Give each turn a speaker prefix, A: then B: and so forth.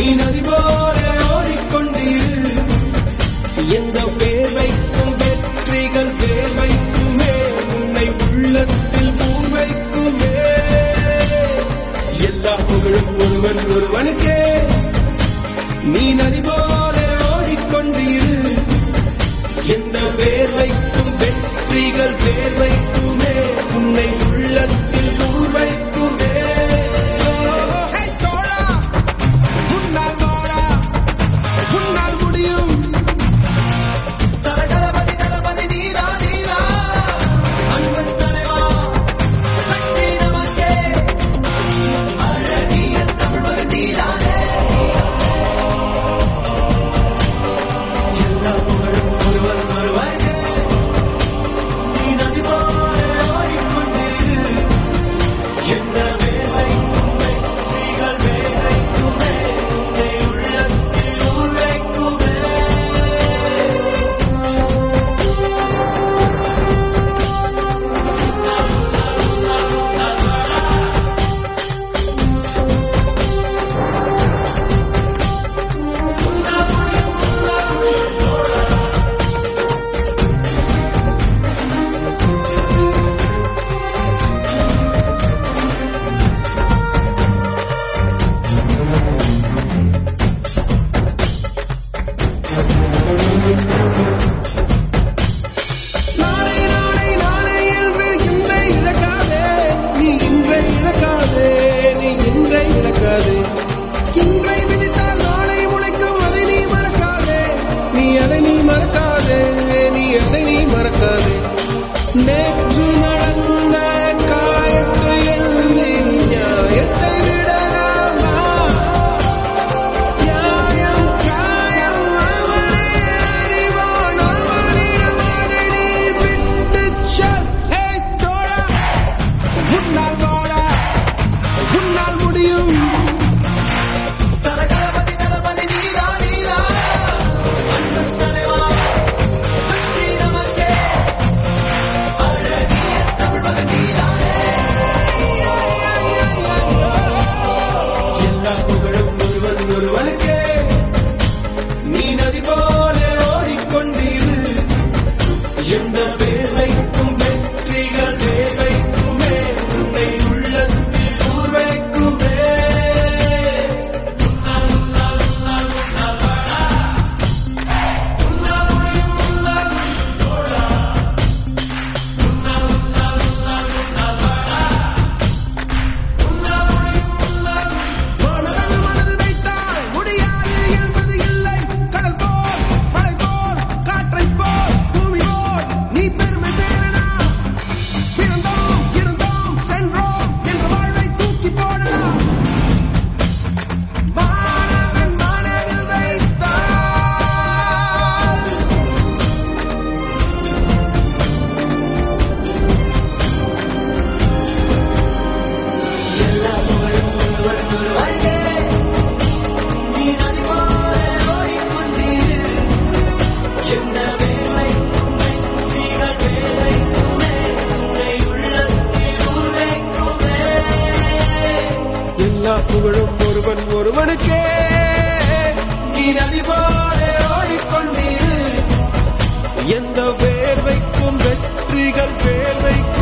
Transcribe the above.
A: நதி போல ஓடிக்கொண்டீர். எந்த பேர் வைக்கும் வெற்றிகள் பேர் வைக்குமே, உன்னை உள்ளத்தில் பூர் வைக்குமே. எல்லா புகழும் ஒருவன் ஒருவனுக்கே. நீ நதி போல ஓடிக்கொண்டீர். எந்த பேர் வைக்கும் வெற்றிகள் பேர் வைக்குமே, உன்னை உள்ளத்தில் பூர் வைக்குமே. நேற்று நடந்த காயத்தை எழுதி நியாயத்தை விடலாமா? நியாயம் காயம் அவனே அறிவான், அவனிடம் அதை நீ விட்டுச் செல். தோழா, உன்னால் வாழ உன்னால் முடியும். எந்த பேர் வைக்கும் வெற்றிகள் பேர் வைக்குமே, உன்னை உள்ளத்தில் ஊர் வைக்குமே. மனது வைத்தால் முடியாது என்பது இல்லை. கடல் போல் மலை போல் காற்றை போல் பூமி போல் நீ பெருமை சேரனா. பிறந்தோம் இருந்தோம் சென்றோம் என்ற வாழ்வை தூக்கி போடலாம். மாணவன் மனதில் வைத்தால் எல்லா புகழும் ஒருவன் ஒருவனுக்கே. நீ நதி போல ஓடிக்கொண்டீர். எந்த பேர் வைக்கும் வெற்றிகள் பேர் வைக்குமே, உன்னை உள்ளத்தில் ஊர் வைக்குமே. எல்லா புகழும் ஒருவன் ஒருவனுக்கே. நீ நதி போல ஓடிக்கொண்டீர். எந்த பேர் வைக்கும் வெற்றிகள் பேர் வைக்கும்